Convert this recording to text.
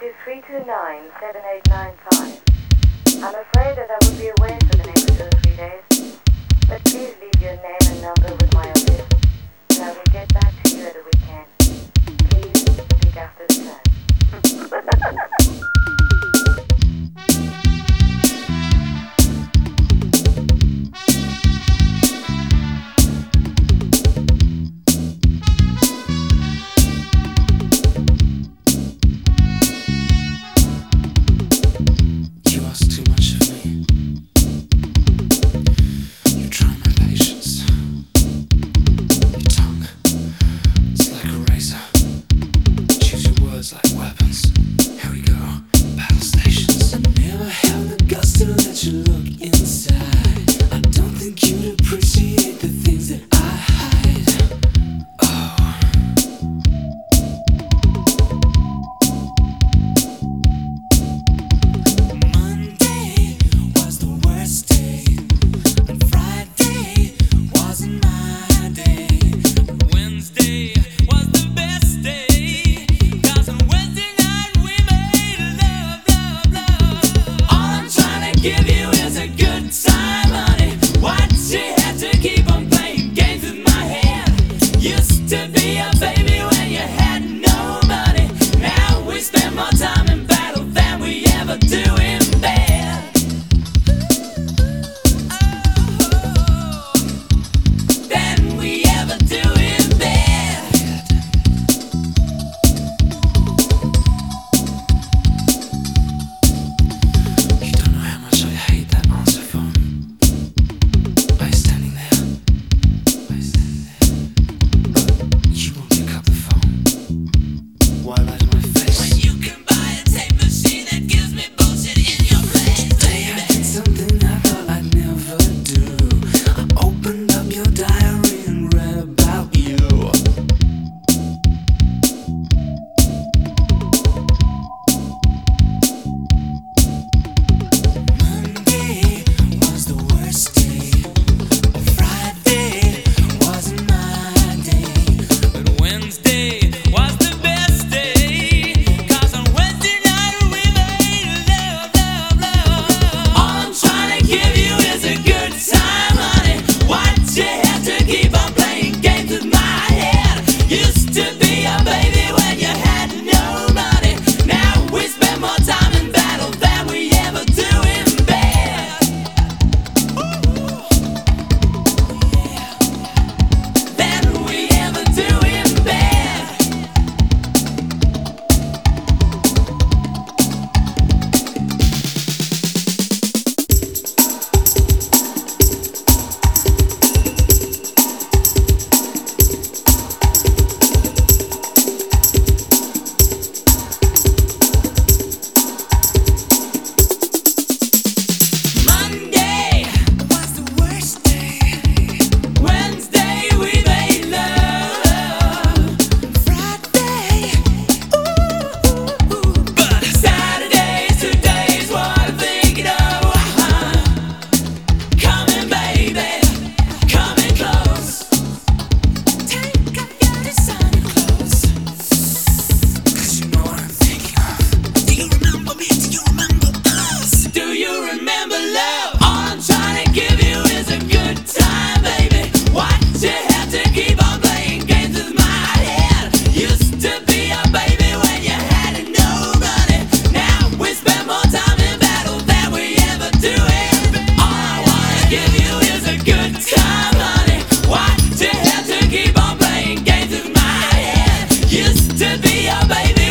to 329-7895. I'm afraid that I will be away for the next 2 or 3 days, but please leave your name and number with my office, and I will get back to you at the weekend. Please speak after the time. Like weapons, here we go, battle stations. I never have the guts to let you look inside. I don't think you'd appreciate the things that I hide. Oh. Monday was the worst day, and Friday wasn't my day. Wednesday was the best day. Give you is a good time, honey. Why'd you have to keep on playing games with my head? Used to be a baby when you had no money. Now we spend more time in battle than we ever do in bed. Than we ever do in bed. You don't know how much I hate that answer phone. Are you standing there? Are you standing there? But you won't pick up the phone. Why lie to my face? When you can buy a tape machine that gives me bullshit in your place. Today I did something I thought I'd never do. I opened up your diary and read about you. Monday was the worst day. Friday wasn't my day. But Wednesday was the best day. 'Cause on Wednesday night we made love, love, love. All I'm trying to give you is a good time, honey. Why'd you have to keep on playing games with my head? Used to be a baby when you had no money. Now we spend more time in battle than we ever do in bed. Than we ever do in bed. Monday was the worst day. Wednesday we made love. Friday, but Saturday's today's what I'm thinking of. Coming, baby, coming close. Take off your designer clothes, 'cause you know what I'm thinking of. Do you remember me? Do you remember us? Do you remember love? All I'm trying to give you is a good time, baby. Why'd you have to keep on playing games with my head? Used to be a baby when you had no money. Now we spend more time in battle than we ever do in bed. All I wanna give you is a good time, honey. Why'd you have to keep on playing games with my head? Used to be a baby